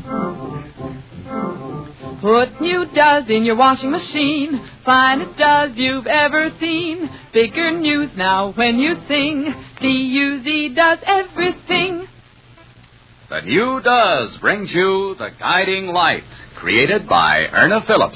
Put new Does in your washing machine. Finest Does you've ever seen. Bigger news now when you sing. D-U-Z does everything. The new Does brings you The Guiding Light, created by Erna Phillips.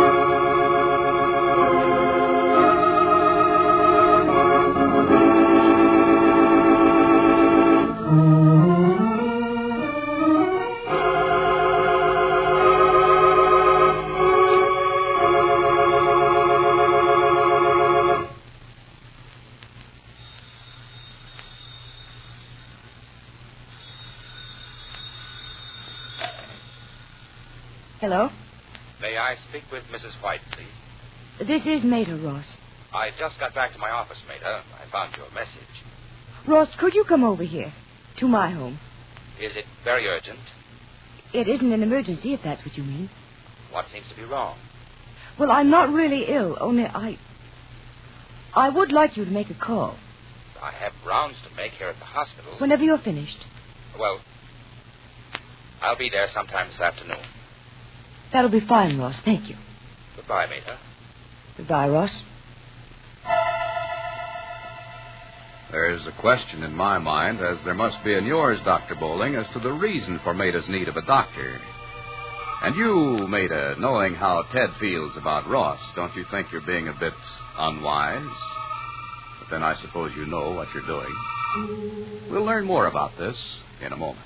Hello? May I speak with Mrs. White, please? This is Mater, Ross. I just got back to my office, Mater. I found your message. Ross, could you come over here? To my home. Is it very urgent? It isn't an emergency, if that's what you mean. What seems to be wrong? Well, I'm not really ill, only I would like you to make a call. I have rounds to make here at the hospital. Whenever you're finished. Well, I'll be there sometime this afternoon. That'll be fine, Ross. Thank you. Goodbye, Mater. Goodbye, Ross. There's a question in my mind, as there must be in yours, Dr. Bowling, as to the reason for Maida's need of a doctor. And you, Maida, knowing how Ted feels about Ross, don't you think you're being a bit unwise? But then I suppose you know what you're doing. We'll learn more about this in a moment.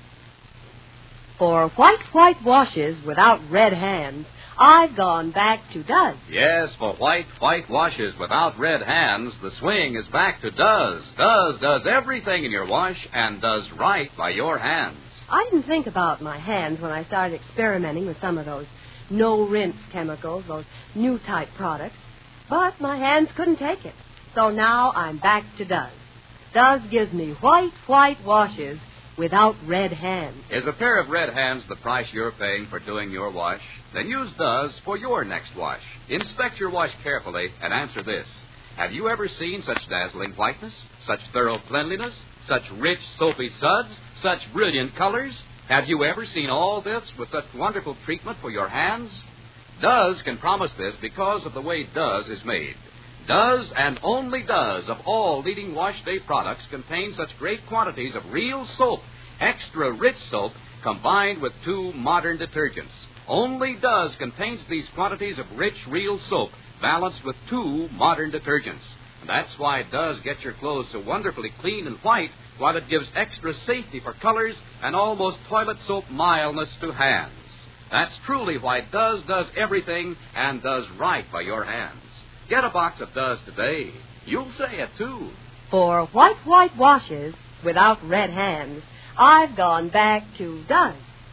For white washes without red hands, I've gone back to Does. Yes, for white washes without red hands, the swing is back to Does. Does does everything in your wash and does right by your hands. I didn't think about my hands when I started experimenting with some of those no-rinse chemicals, those new type products. But my hands couldn't take it. So now I'm back to Does. Does gives me white washes without red hands. Is a pair of red hands the price you're paying for doing your wash? Then use Does for your next wash. Inspect your wash carefully and answer this. Have you ever seen such dazzling whiteness, such thorough cleanliness, such rich soapy suds, such brilliant colors? Have you ever seen all this with such wonderful treatment for your hands? Does can promise this because of the way Does is made. Does and only Does of all leading wash day products contain such great quantities of real soap, extra rich soap, combined with 2 modern detergents. Only Does contains these quantities of rich, real soap, balanced with 2 modern detergents. And that's why Does gets your clothes so wonderfully clean and white, while it gives extra safety for colors and almost toilet soap mildness to hands. That's truly why Does does everything and does right by your hands. Get a box of Does today. You'll say it, too. For white washes without red hands, I've gone back to Does.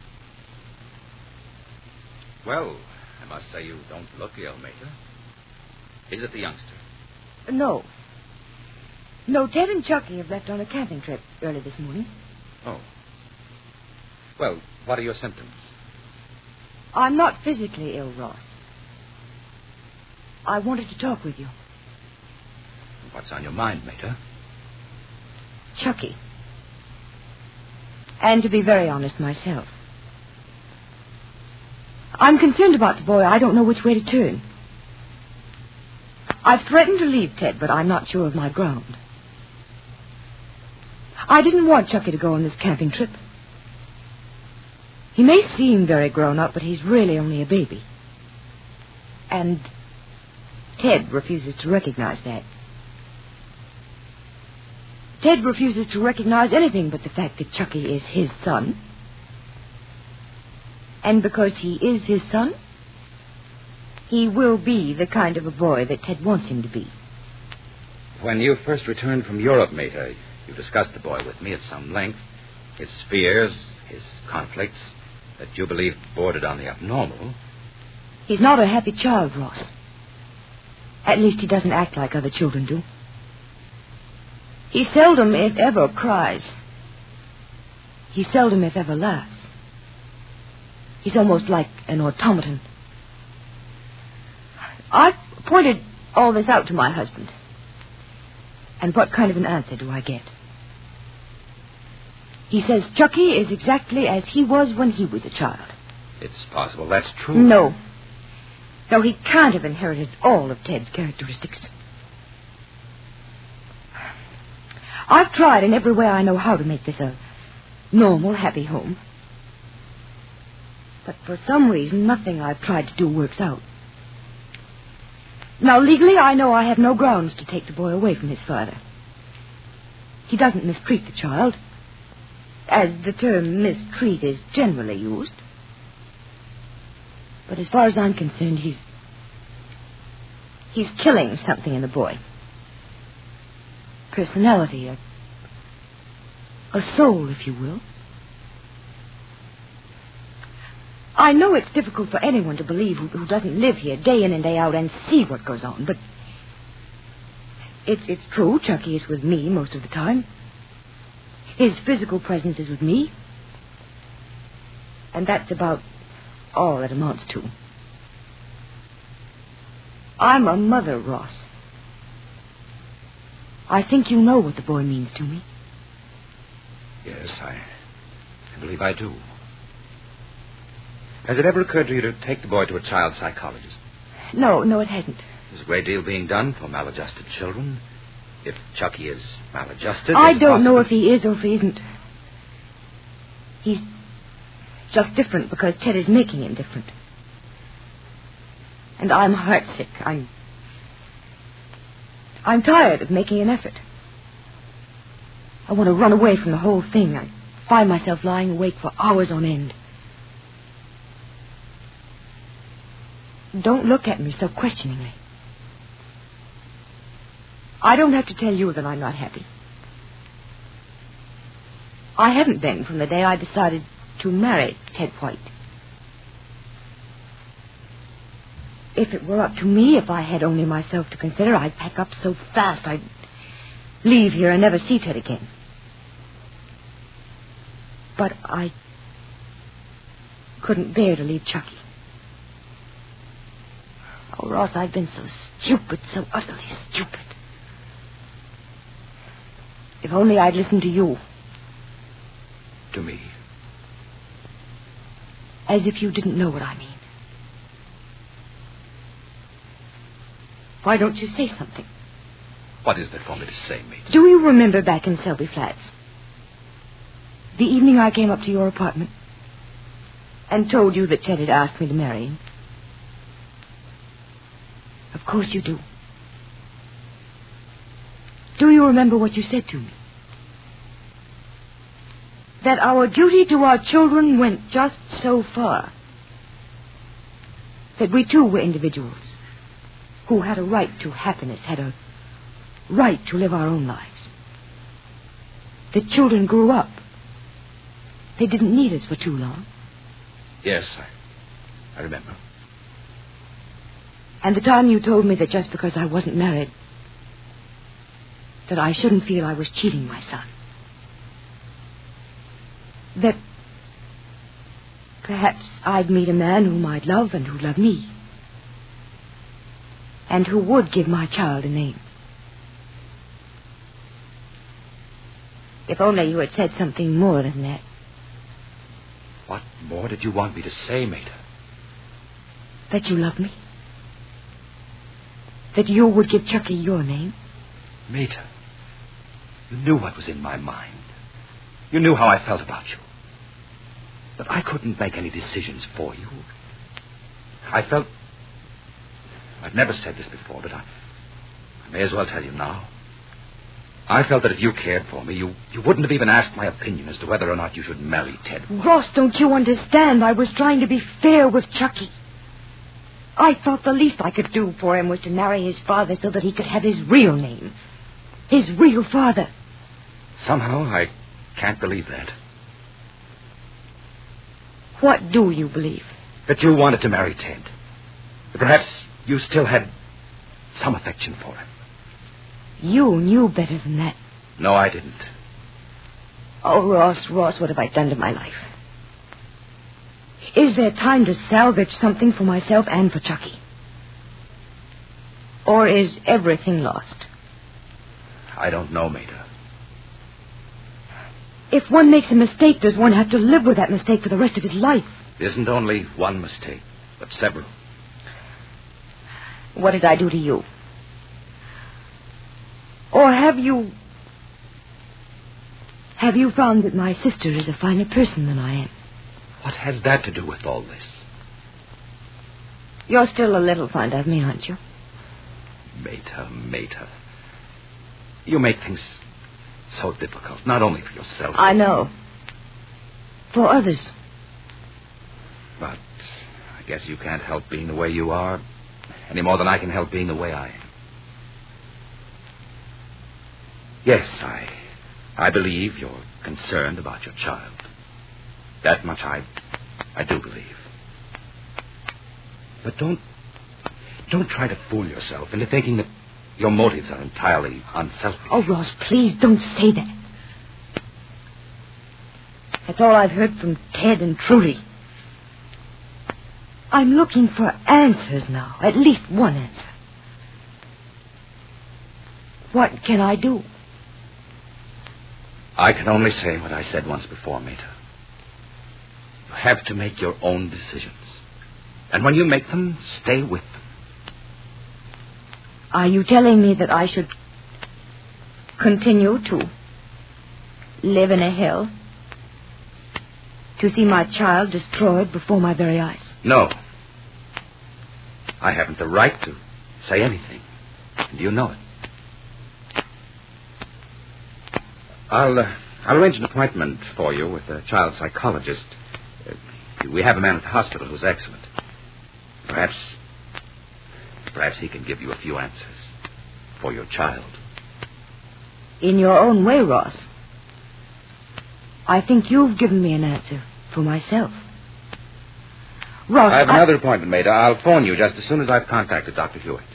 Well, I must say you don't look ill, Mater. Is it the youngster? No. No, Ted and Chucky have left on a camping trip early this morning. Oh. Well, what are your symptoms? I'm not physically ill, Ross. I wanted to talk with you. What's on your mind, Mater? Chucky. And to be very honest myself, I'm concerned about the boy. I don't know which way to turn. I've threatened to leave Ted, but I'm not sure of my ground. I didn't want Chucky to go on this camping trip. He may seem very grown up, but he's really only a baby. And Ted refuses to recognize that. Ted refuses to recognize anything but the fact that Chucky is his son. And because he is his son, he will be the kind of a boy that Ted wants him to be. When you first returned from Europe, Mater, you discussed the boy with me at some length. His fears, his conflicts, that you believed bordered on the abnormal. He's not a happy child, Ross. At least he doesn't act like other children do. He seldom, if ever, cries. He seldom, if ever, laughs. He's almost like an automaton. I've pointed all this out to my husband. And what kind of an answer do I get? He says Chucky is exactly as he was when he was a child. It's possible that's true. No. No, he can't have inherited all of Ted's characteristics. I've tried in every way I know how to make this a normal, happy home. But for some reason, nothing I've tried to do works out. Now, legally, I know I have no grounds to take the boy away from his father. He doesn't mistreat the child, as the term mistreat is generally used. But as far as I'm concerned, he's killing something in the boy. Personality, a soul, if you will. I know it's difficult for anyone to believe who doesn't live here day in and day out and see what goes on, but it's true. Chucky is with me most of the time. His physical presence is with me. And that's about all it amounts to. I'm a mother, Ross. I think you know what the boy means to me. Yes, I believe I do. Has it ever occurred to you to take the boy to a child psychologist? No, it hasn't. There's a great deal being done for maladjusted children. If Chucky is maladjusted... I don't know if he is or if he isn't. He's just different because Ted is making him different. And I'm heartsick. I'm tired of making an effort. I want to run away from the whole thing. I find myself lying awake for hours on end. Don't look at me so questioningly. I don't have to tell you that I'm not happy. I haven't been from the day I decided to marry Ted White. If it were up to me, if I had only myself to consider, I'd pack up so fast I'd leave here and never see Ted again. But I couldn't bear to leave Chucky. Oh, Ross, I've been so stupid, so utterly stupid. If only I'd listened to you. To me? As if you didn't know what I mean. Why don't you say something? What is there for me to say, mate? Do you remember back in Selby Flats? The evening I came up to your apartment and told you that Ted had asked me to marry him? Of course you do. Do you remember what you said to me? That our duty to our children went just so far. That we too were individuals who had a right to happiness, had a right to live our own lives. The children grew up. They didn't need us for too long. Yes, I remember. And the time you told me that just because I wasn't married, that I shouldn't feel I was cheating my son. That perhaps I'd meet a man whom I'd love and who'd love me. And who would give my child a name. If only you had said something more than that. What more did you want me to say, Mater? That you love me. That you would give Chucky your name. Mater, you knew what was in my mind. You knew how I felt about you. But I couldn't make any decisions for you. I felt... I've never said this before, but I may as well tell you now. I felt that if you cared for me, you wouldn't have even asked my opinion as to whether or not you should marry Ted. Ross, don't you understand? I was trying to be fair with Chucky. I thought the least I could do for him was to marry his father so that he could have his real name. His real father. Somehow, I can't believe that. What do you believe? That you wanted to marry Ted. That perhaps you still had some affection for him. You knew better than that. No, I didn't. Oh, Ross, what have I done to my life? Is there time to salvage something for myself and for Chucky? Or is everything lost? I don't know, Mater. If one makes a mistake, does one have to live with that mistake for the rest of his life? It isn't only one mistake, but several. What did I do to you? Or have you found that my sister is a finer person than I am? What has that to do with all this? You're still a little fond of me, aren't you? Mater. You make things so difficult, not only for yourself. I know. For others. But I guess you can't help being the way you are any more than I can help being the way I am. Yes, I believe you're concerned about your child. That much I do believe. But don't try to fool yourself into thinking that your motives are entirely unselfish. Oh, Ross, please don't say that. That's all I've heard from Ted and Trudy. I'm looking for answers now, at least one answer. What can I do? I can only say what I said once before, Mater. You have to make your own decisions. And when you make them, stay with them. Are you telling me that I should continue to live in a hell? To see my child destroyed before my very eyes? No. I haven't the right to say anything. And you know it. I'll arrange an appointment for you with a child psychologist. We have a man at the hospital who's excellent. Perhaps he can give you a few answers for your child. In your own way, Ross. I think you've given me an answer for myself. Ross, I have another appointment made. I'll phone you just as soon as I've contacted Dr. Hewitt.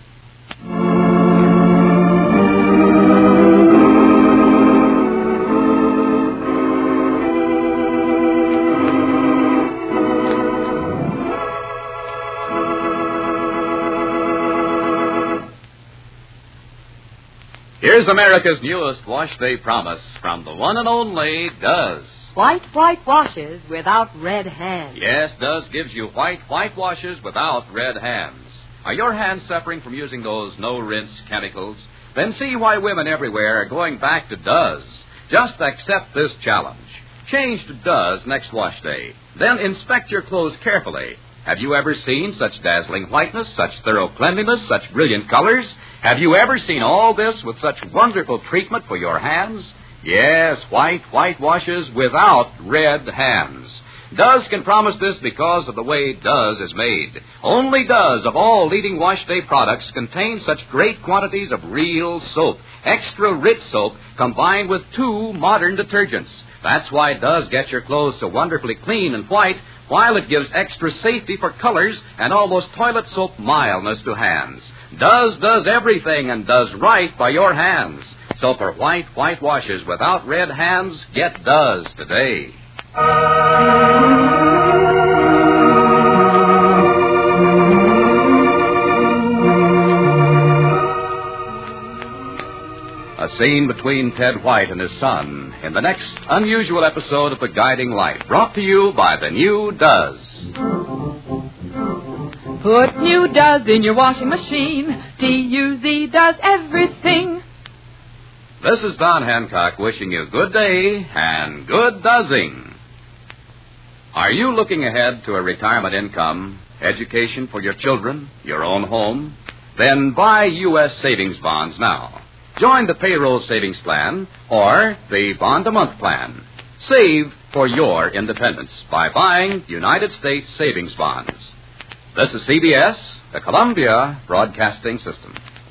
Here's America's newest wash day promise from the one and only Duz. White washes without red hands. Yes, Duz gives you white washes without red hands. Are your hands suffering from using those no-rinse chemicals? Then see why women everywhere are going back to Duz. Just accept this challenge. Change to Duz next wash day. Then inspect your clothes carefully. Have you ever seen such dazzling whiteness, such thorough cleanliness, such brilliant colors? Have you ever seen all this with such wonderful treatment for your hands? Yes, white washes without red hands. Duz can promise this because of the way Duz is made. Only Duz of all leading wash day products contains such great quantities of real soap, extra rich soap, combined with 2 modern detergents. That's why Duz gets your clothes so wonderfully clean and white, while it gives extra safety for colors and almost toilet soap mildness to hands. Duz does everything and does right by your hands. So for white washes without red hands, get Duz today. A scene between Ted White and his son in the next unusual episode of The Guiding Light, brought to you by the new Duz. Put new Duz in your washing machine. D-U-Z does everything. This is Don Hancock wishing you good day and good Duzzing. Are you looking ahead to a retirement income, education for your children, your own home? Then buy U.S. savings bonds now. Join the payroll savings plan or the bond-a-month plan. Save for your independence by buying United States savings bonds. This is CBS, the Columbia Broadcasting System.